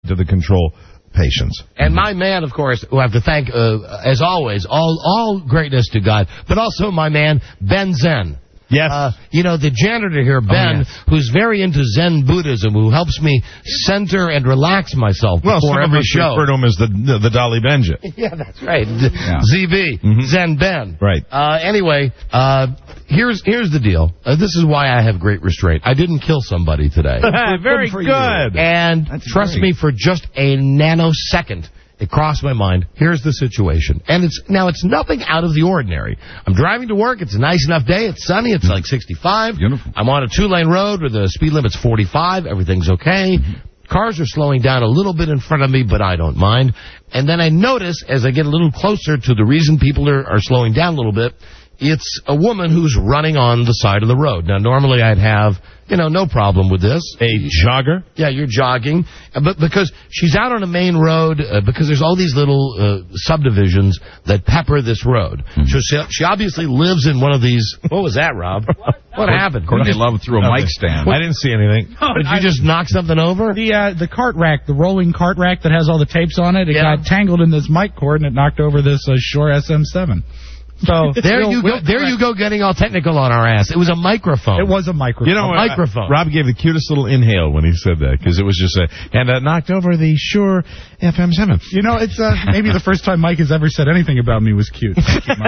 to the control patients. And my man, of course, who I have to thank, as always, all greatness to God, but also my man, Ben Zen. Yes. The janitor here, Ben, who's very into Zen Buddhism, who helps me center and relax myself before every show. Refer to him as the Dolly Benja. Yeah, that's right. ZB, Zen Ben. Right. Anyway, here's the deal. This is why I have great restraint. I didn't kill somebody today. Very good. And trust me, for just a nanosecond, it crossed my mind. Here's the situation. And it's nothing out of the ordinary. I'm driving to work. It's a nice enough day. It's sunny. It's like 65. Beautiful. I'm on a 2-lane road where the speed limit's 45. Everything's okay. Cars are slowing down a little bit in front of me, but I don't mind. And then I notice, as I get a little closer to the reason people are slowing down a little bit, it's a woman who's running on the side of the road. Now, normally I'd have, no problem with this. A jogger? Yeah, you're jogging. But because she's out on a main road, because there's all these little subdivisions that pepper this road. So she obviously lives in one of these. What was that, Rob? What happened? Courtney Love threw a mic stand. I didn't see anything. Did you just knock something over? The cart rack, the rolling cart rack that has all the tapes on it, got tangled in this mic cord and it knocked over this Shure SM7. So there you go, getting all technical on our ass. It was a microphone. It was a microphone. A microphone. Rob gave the cutest little inhale when he said that, because it was just knocked over the Shure FM7. It's maybe the first time Mike has ever said anything about me was cute. Thank you,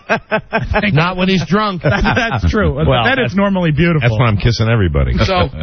Mike. Not when he's drunk. That's true. Well, that is normally beautiful. That's when I'm kissing everybody.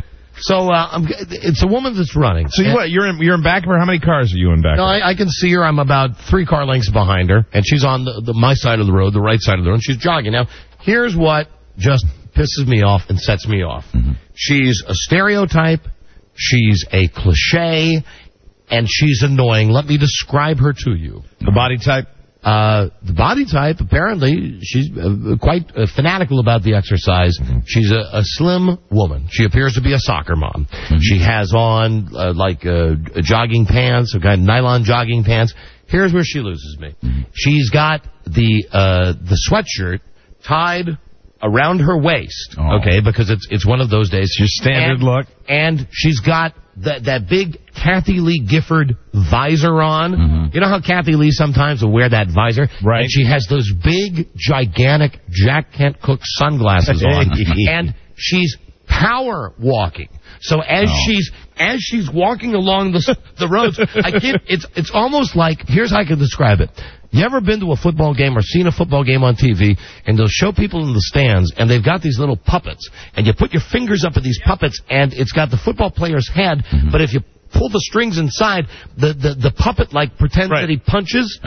So it's a woman that's running. So you're in back of her? How many cars are you in back of her? No, I can see her. I'm about 3 car lengths behind her, and she's on my side of the road, the right side of the road, and she's jogging. Now, here's what just pisses me off and sets me off. She's a stereotype, she's a cliche, and she's annoying. Let me describe her to you. The body type? The body type, apparently, she's quite fanatical about the exercise. She's a slim woman. She appears to be a soccer mom. She has on, jogging pants, a kind of nylon jogging pants. Here's where she loses me. She's got the sweatshirt tied around her waist, because it's one of those days. Your standard look. And she's got that big Kathy Lee Gifford visor on. You know how Kathy Lee sometimes will wear that visor? Right. And she has those big, gigantic Jack Kent Cooke sunglasses on. And she's power walking. So as she's walking along the roads, it's almost like, here's how I can describe it. You ever been to a football game or seen a football game on TV, and they'll show people in the stands, and they've got these little puppets, and you put your fingers up at these puppets, and it's got the football player's head, but if you pull the strings inside, the puppet pretends that he punches.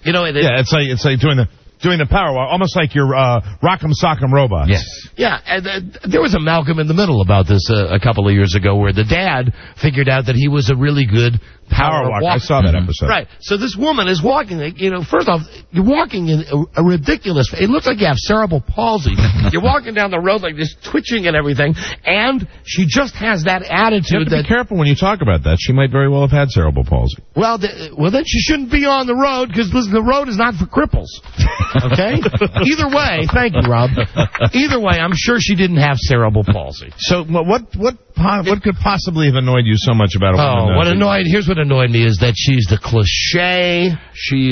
It's like doing the power walk, almost like your Rock'em Sock'em robots. Yes. Yeah, and there was a Malcolm in the Middle about this a couple of years ago, where the dad figured out that he was a really good power walker. I saw that episode. Right. So this woman is walking, first off, you're walking in a ridiculous, it looks like you have cerebral palsy. You're walking down the road like this, twitching and everything, and she just has that attitude. You have to be careful when you talk about that. She might very well have had cerebral palsy. Well, then she shouldn't be on the road, because the road is not for cripples. Okay? Either way, thank you, Rob. Either way, I'm sure she didn't have cerebral palsy. So what could possibly have annoyed you so much about a woman? Here's what annoyed me is that she's the cliche. She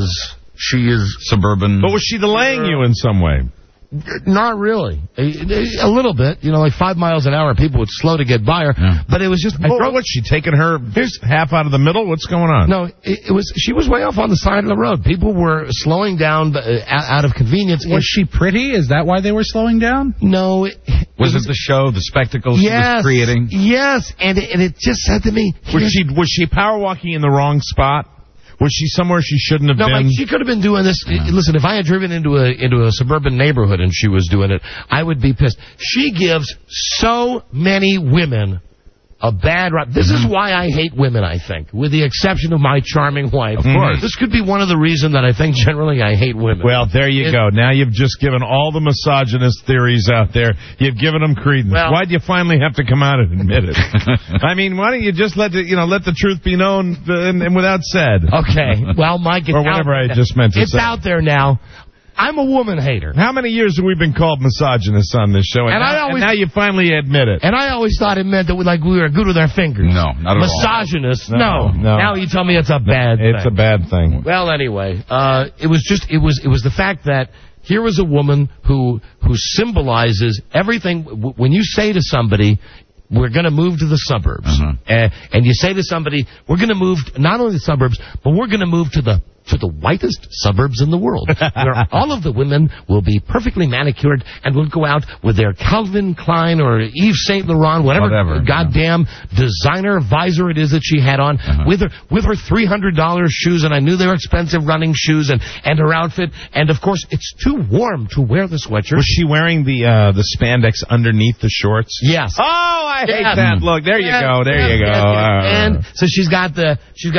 is suburban. But was she delaying you in some way? Not really. A little bit. 5 miles an hour, people would slow to get by her. Yeah. But it was just... What's she taking her half out of the middle? What's going on? No, she was way off on the side of the road. People were slowing down out of convenience. Was she pretty? Is that why they were slowing down? No. Was it the show, the spectacle she was creating? Yes, and it just said to me... Was she power walking in the wrong spot? Was she somewhere she shouldn't have been? No, Mike, she could have been doing this. Listen, if I had driven into a suburban neighborhood and she was doing it, I would be pissed. She gives so many women a bad rap. This is why I hate women, I think, with the exception of my charming wife. Of course. This could be one of the reasons that I think generally I hate women. Well, there you go. Now you've just given all the misogynist theories out there. You've given them credence. Well, why'd you finally have to come out and admit it? I mean, why don't you just let the truth be known and without said? Okay. Well, Mike, it's or whatever I just meant to say. It's out there now. I'm a woman hater. How many years have we been called misogynists on this show? And now you finally admit it. And I always thought it meant that we were good with our fingers. No, not at all. Misogynists, no. Now you tell me it's a bad thing. It's a bad thing. Well, anyway, it was the fact that here was a woman who symbolizes everything. When you say to somebody, we're going to move to the suburbs, and you say to somebody, we're going to move not only the suburbs, but we're going to move to the whitest suburbs in the world, where all of the women will be perfectly manicured and will go out with their Calvin Klein or Yves Saint Laurent, whatever goddamn designer visor it is that she had on, with her $300 shoes, and I knew they were expensive running shoes, and her outfit, and of course it's too warm to wear the sweatshirt. Was she wearing the spandex underneath the shorts? Yes. Oh, I hate that look. There you go. There you go. And so she's got the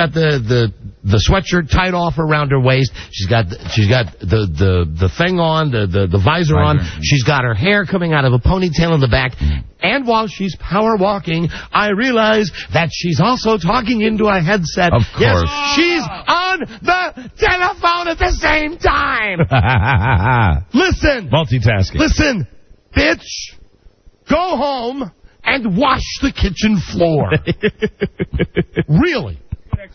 sweatshirt tied off around her waist. She's got the thing on, the visor on. She's got her hair coming out of a ponytail in the back. And while she's power walking, I realize that she's also talking into a headset. Of course. Yes, she's on the telephone at the same time. Listen. Multitasking. Listen, bitch. Go home and wash the kitchen floor. Really.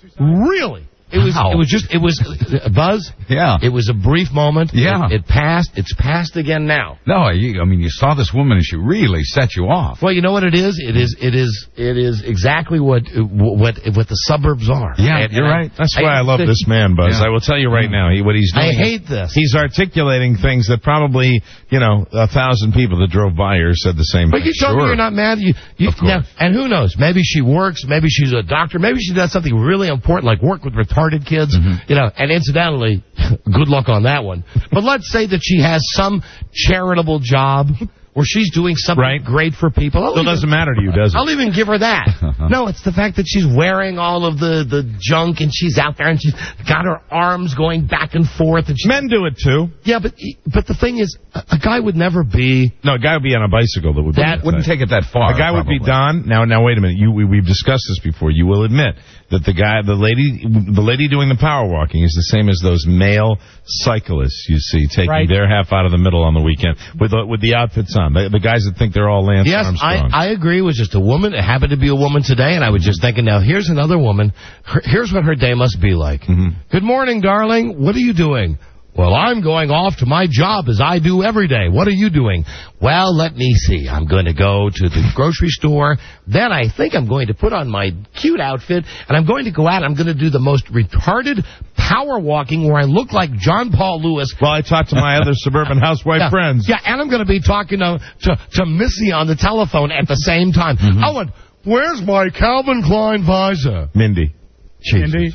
It was Buzz. Yeah. It was a brief moment. Yeah. It passed. It's passed again now. No, you saw this woman and she really set you off. Well, you know what it is? It is exactly what the suburbs are. Yeah, you're right. That's why I love this man, Buzz. Yeah. I will tell you right now, what he's doing. I hate this. He's articulating things that probably, 1,000 people that drove by her said the same thing. But you told me you're not mad. Of course. Now, and who knows? Maybe she works. Maybe she's a doctor. Maybe she does something really important, like work with retarded kids. And incidentally, good luck on that one. But let's say that she has some charitable job where she's doing something great for people. It doesn't matter to you, does it? I'll even give her that. No, it's the fact that she's wearing all of the junk and she's out there and she's got her arms going back and forth. And men do it too. Yeah, but the thing is, a guy would never be... No, a guy would be on a bicycle that would be... That wouldn't take it that far. A guy would be Don. Now wait a minute. We've discussed this before. You will admit that the lady doing the power walking is the same as those male cyclists you see taking their half out of the middle on the weekend with the outfits on. The guys that think they're all Lance Armstrong. Yes, I agree. It was just a woman. It happened to be a woman today, and I was just thinking, now here's another woman. Here's what her day must be like. Good morning, darling. What are you doing? Well, I'm going off to my job as I do every day. What are you doing? Well, let me see. I'm going to go to the grocery store. Then I think I'm going to put on my cute outfit, and I'm going to go out. I'm going to do the most retarded power walking where I look like John Paul Lewis. Well, I talked to my other suburban housewife friends. Yeah, and I'm going to be talking to Missy on the telephone at the same time. Owen, where's my Calvin Klein visor? Mindy. Mindy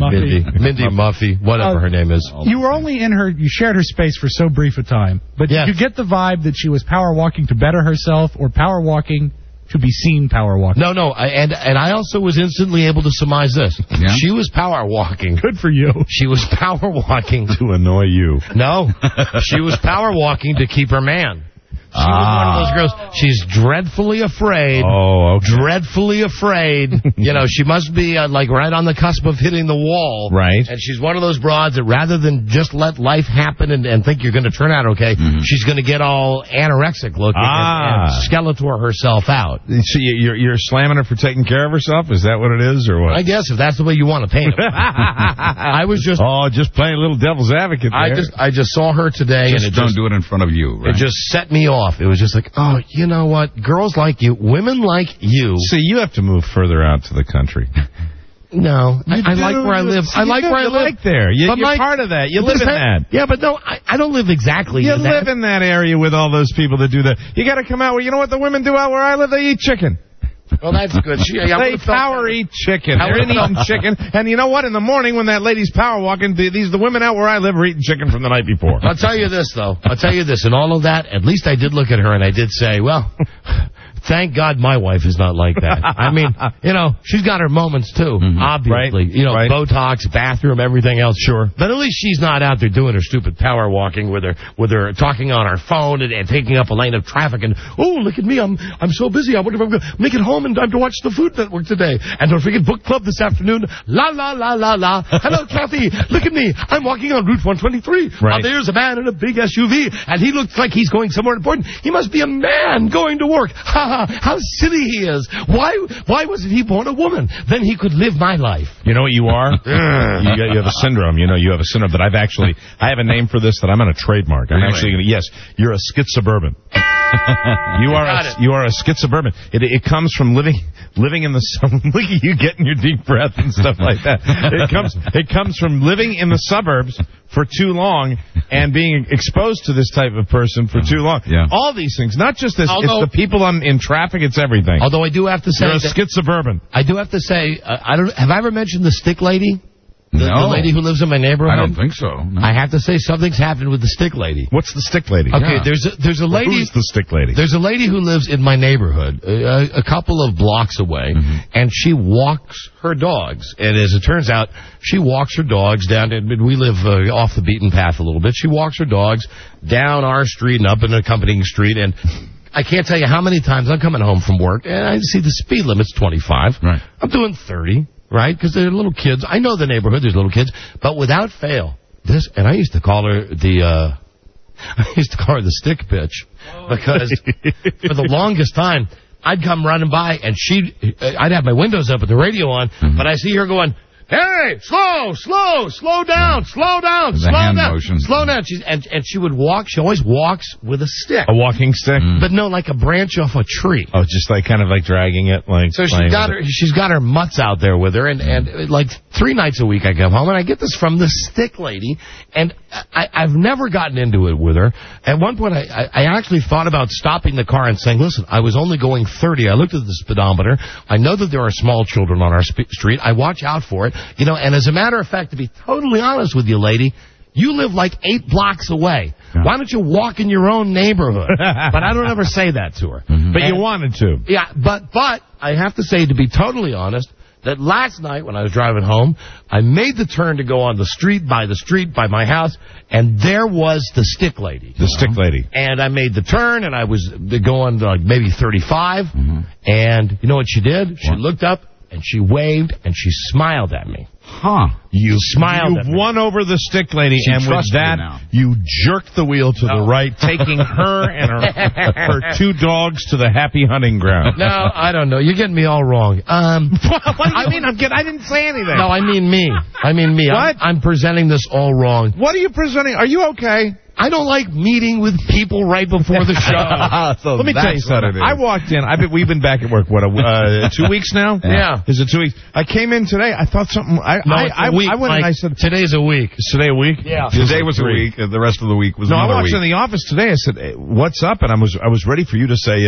Muffy, whatever her name is. You were only you shared her space for so brief a time, but did you get the vibe that she was power walking to better herself or power walking to be seen power walking? No, and I also was instantly able to surmise this. Yeah? She was power walking. Good for you. She was power walking. To annoy you. No, she was power walking to keep her man. She was one of those girls. She's dreadfully afraid. Oh, okay. Dreadfully afraid. She must be right on the cusp of hitting the wall. Right. And she's one of those broads that rather than just let life happen and think you're going to turn out okay, she's going to get all anorexic looking and Skeletor herself out. So you're slamming her for taking care of herself? Is that what it is, or what? I guess if that's the way you want to paint it. I was just... Oh, just playing a little devil's advocate there. I just saw her today. Just don't do it in front of you, right? It just set me off. It was just like, oh, you know what? Girls like you, women like you. See, you have to move further out to the country. No, I like where I live. I like where I live. Like there. You're part of that. You live in that. Yeah, but no, I don't live exactly in that. You live in that area with all those people that do that. You got to come out where, you know what the women do out where I live? They eat chicken. Well, that's good. They power eat chicken. They're eating chicken. And you know what? In the morning when that lady's power walking, the women out where I live are eating chicken from the night before. I'll tell you this, though. In all of that, at least I did look at her and I did say, well, Thank God my wife is not like that. I mean, she's got her moments, too, obviously. Right. Botox, bathroom, everything else. Sure. But at least she's not out there doing her stupid power walking with her talking on her phone and taking up a lane of traffic and, oh, look at me, I'm so busy. I wonder if I'm going to make it home in time to watch the Food Network today. And don't forget book club this afternoon. La, la, la, la, la. Hello, Kathy. Look at me. I'm walking on Route 123. Right. There's a man in a big SUV, and he looks like he's going somewhere important. He must be a man going to work. Ha ha, how silly he is. Why wasn't he born a woman? Then he could live my life. You know what you are? you have a syndrome. You have a syndrome that I have a name for this that I'm going to trademark. I'm actually going to, yes, you're a schizosuburban. You are a schizosuburban. It comes from living in the sun. Look at you getting your deep breath and stuff like that. It comes from living in the suburbs for too long and being exposed to this type of person for too long. Yeah. All these things, not just this. It's the people in traffic. It's everything. Although I do have to say, you're a schizosuburban. I do have to say, have I ever mentioned the stick lady? The lady who lives in my neighborhood? I don't think so. No. I have to say something's happened with the stick lady. What's the stick lady? Okay, there's a lady. Who's the stick lady? There's a lady who lives in my neighborhood, a couple of blocks away, and she walks her dogs. And as it turns out, she walks her dogs down. We live off the beaten path a little bit. She walks her dogs down our street and up an accompanying street, and I can't tell you how many times I'm coming home from work, and I see the speed limit's 25. Right. I'm doing 30. Right, because they're little kids. I know the neighborhood. There's little kids, but without fail, and I used to call her the stick bitch because for the longest time I'd come running by and I'd have my windows up with the radio on, but I see her going, "Hey, slow down. Slow down." She would walk. She always walks with a stick. A walking stick? But no, like a branch off a tree. Oh, just kind of dragging it, So she's got her mutts out there with her, and like 3 nights a week I come home, and I get this from the stick lady, and I've never gotten into it with her. At one point, I actually thought about stopping the car and saying, "Listen, I was only going 30. I looked at the speedometer. I know that there are small children on our street. I watch out for it. And as a matter of fact, to be totally honest with you, lady, you live like 8 blocks away. Yeah. Why don't you walk in your own neighborhood?" But I don't ever say that to her. But you wanted to. Yeah, but I have to say, to be totally honest, that last night when I was driving home, I made the turn to go on the street by my house, and there was the stick lady. The stick lady. And I made the turn, and I was going maybe 35, and you know what she did? She looked up, and she waved, and she smiled at me. Huh. You smiled at me. You've won over the stick lady, and with that, you jerked the wheel to the right, taking her and her 2 dogs to the happy hunting ground. No, I don't know. You're getting me all wrong. What do you mean? I didn't say anything. No, I mean me. What? I'm presenting this all wrong. What are you presenting? Are you okay? I don't like meeting with people right before the show. So let me tell you something. I walked in. We've been back at work, 2 weeks now? Yeah. Is it 2 weeks? I came in today. I thought something. I went and I said, "Today's a week." Is today a week? Yeah. Today was a week. The rest of the week was another week. No, I walked in the office today. I said, "Hey, what's up?" And I was ready for you to say,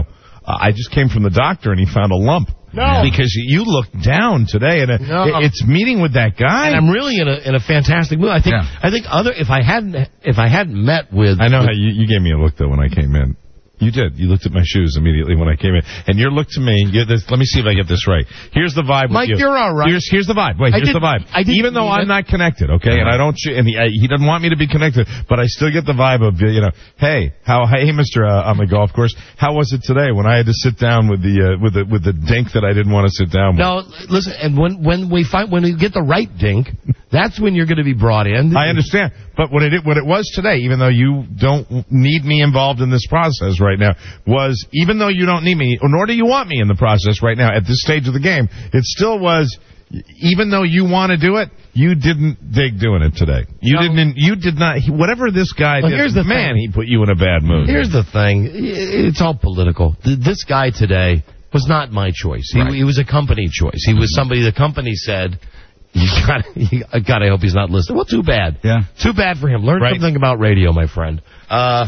I just came from the doctor and he found a lump. No, because you looked down today, and it's meeting with that guy. And I'm really in a fantastic mood. I think if I hadn't met with, I know how you gave me a look though when I came in. You did. You looked at my shoes immediately when I came in. And your look to me, let me see if I get this right. Here's the vibe Mike, with you. You're all right. Here's the vibe. Wait, here's the vibe. Even though I'm not connected, okay, and I don't, and he doesn't want me to be connected, but I still get the vibe of, hey, Mr. On the golf course, how was it today when I had to sit down with the dink that I didn't want to sit down with? No, listen, and when we get the right dink, that's when you're going to be brought in. I understand. But what it was today, even though you don't need me involved in this process right now, was even though you don't need me, nor do you want me in the process right now at this stage of the game, it still was, even though you want to do it, you didn't dig doing it today. You did not, whatever this guy did, here's the thing. He put you in a bad mood. Here's the thing. It's all political. This guy today was not my choice. He was a company choice. He was somebody the company said, God, I hope he's not listening. Well, too bad. Yeah. Too bad for him. Learn something about radio, my friend.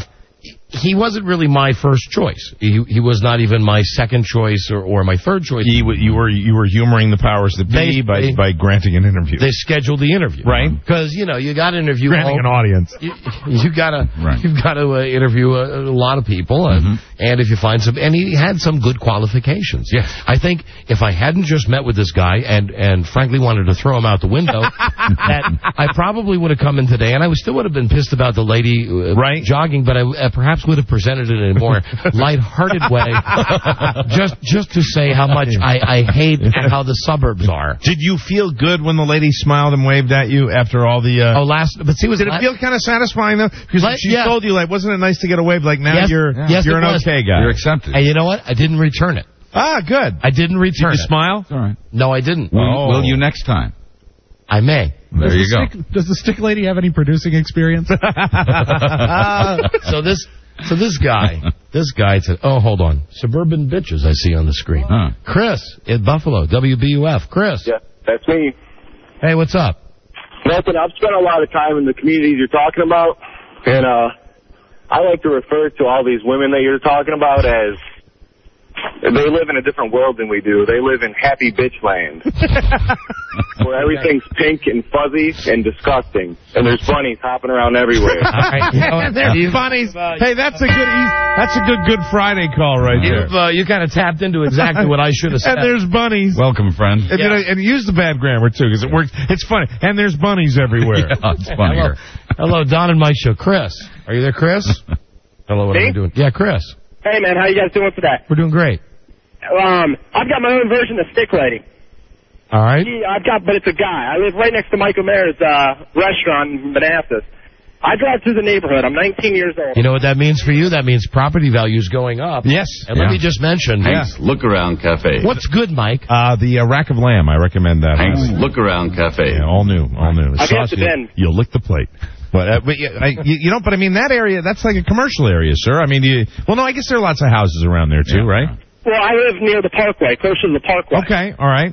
he wasn't really my first choice. He was not even my second choice or my third choice. You were humoring the powers that be by granting an interview. They scheduled the interview, right? Because you got to interview granting an audience. You've got to interview a lot of people, and if you find some, and he had some good qualifications. Yes. I think if I hadn't just met with this guy and frankly wanted to throw him out the window, that I probably would have come in today, and I still would have been pissed about the lady jogging, but I perhaps would have presented it in a more lighthearted way, just to say how much I hate how the suburbs are. Did you feel good when the lady smiled and waved at you after all the... Did it feel kind of satisfying, though? Because she told you, wasn't it nice to get a wave? Now you're an okay guy. You're accepted. And you know what? I didn't return it. Ah, good. I didn't return it. Did you smile? All right. No, I didn't. Will you next time? I may. There you go. Does the stick lady have any producing experience? So this guy said, oh, hold on. Suburban Bitches I see on the screen. Huh. Chris in Buffalo, WBUF. Chris. Yeah, that's me. Hey, what's up? Nothing. I've spent a lot of time in the communities you're talking about, and I like to refer to all these women that you're talking about as they live in a different world than we do. They live in happy bitch land, where everything's pink and fuzzy and disgusting, and there's bunnies hopping around everywhere. There's bunnies. Hey, that's a good Good Friday call right there. You kind of tapped into exactly what I should have said. And there's bunnies. Welcome, friend. And use the bad grammar, too, because it works. It's funny. And there's bunnies everywhere. Yeah, it's funnier. Hello, Don and Mike Show. Chris. Are you there, Chris? Hello, what are you doing? Yeah, Chris. Hey, man, how you guys doing today? We're doing great. I've got my own version of Stick Lady. All right. But it's a guy. I live right next to Michael Mayer's restaurant in Manassas. I drive through the neighborhood. I'm 19 years old. You know what that means for you? That means property values going up. Yes. And let me just mention. Hank's Look Around Cafe. What's good, Mike? The Rack of Lamb. I recommend that. Hank's Look Around Cafe. Yeah, all new. I've got the bin. You'll lick the plate. But you don't. But I mean, that area, that's like a commercial area, sir. I mean, I guess there are lots of houses around there too, right? Well, I live near the Parkway, close to the Parkway. Okay, all right.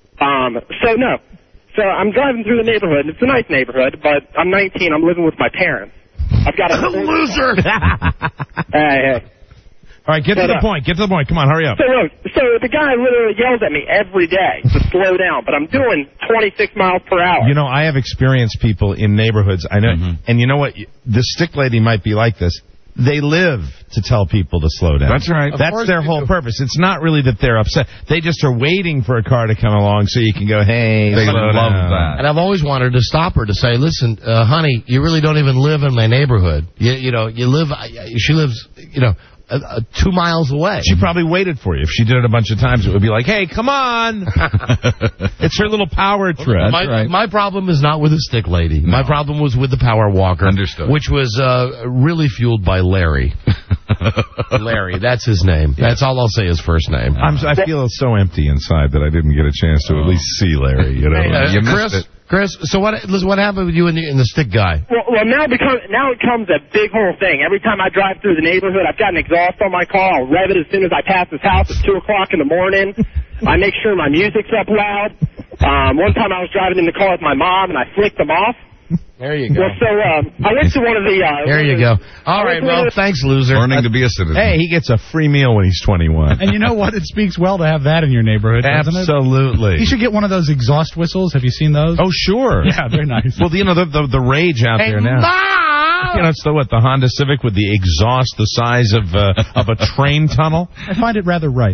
So I'm driving through the neighborhood. It's a nice neighborhood, but I'm 19. I'm living with my parents. I've got a loser. Hey. All right, get to the point. Get to the point. Come on, hurry up. So the guy literally yells at me every day to slow down, but I'm doing 26 miles per hour. You know, I have experienced people in neighborhoods. I know, and you know what? The stick lady might be like this. They live to tell people to slow down. That's right. That's their whole purpose. It's not really that they're upset. They just are waiting for a car to come along so you can go, hey, they slow love down. that. And I've always wanted to stop her to say, listen, honey, you really don't even live in my neighborhood. She lives, 2 miles away. She probably waited for you. If she did it a bunch of times, it would be like, hey, come on. It's her little power trip. My problem is not with the stick lady. No. My problem was with the power walker. Understood. Which was really fueled by Larry. Larry, that's his name. Yeah. That's all I'll say, his first name. I feel so empty inside that I didn't get a chance to at least see Larry. You missed it. Chris, so what happened with you and the stick guy? Well, now it becomes a big whole thing. Every time I drive through the neighborhood, I've got an exhaust on my car. I'll rev it as soon as I pass his house at 2 o'clock in the morning. I make sure my music's up loud. One time I was driving in the car with my mom, and I flicked them off. There you go. Well, so I went to one of the... there you go. All right, well, thanks, loser. Learning to be a citizen. Hey, he gets a free meal when he's 21. And you know what? It speaks well to have that in your neighborhood, doesn't it? Absolutely. You should get one of those exhaust whistles. Have you seen those? Oh, sure. Yeah, they're nice. Well, the rage out there now. Mom! It's the Honda Civic with the exhaust the size of a train tunnel. I find it rather rice.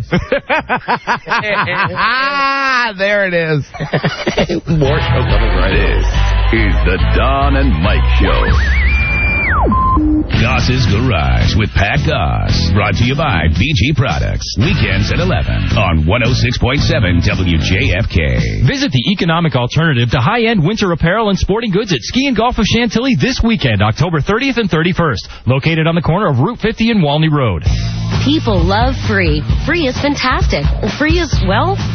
There it is. More show coming right in. This is the Don and Mike Show. Goss's Garage with Pat Goss. Brought to you by BG Products. Weekends at 11 on 106.7 WJFK. Visit the economic alternative to high-end winter apparel and sporting goods at Ski and Golf of Chantilly this weekend, October 30th and 31st. Located on the corner of Route 50 and Walney Road. People love free. Free is fantastic. Free is, well,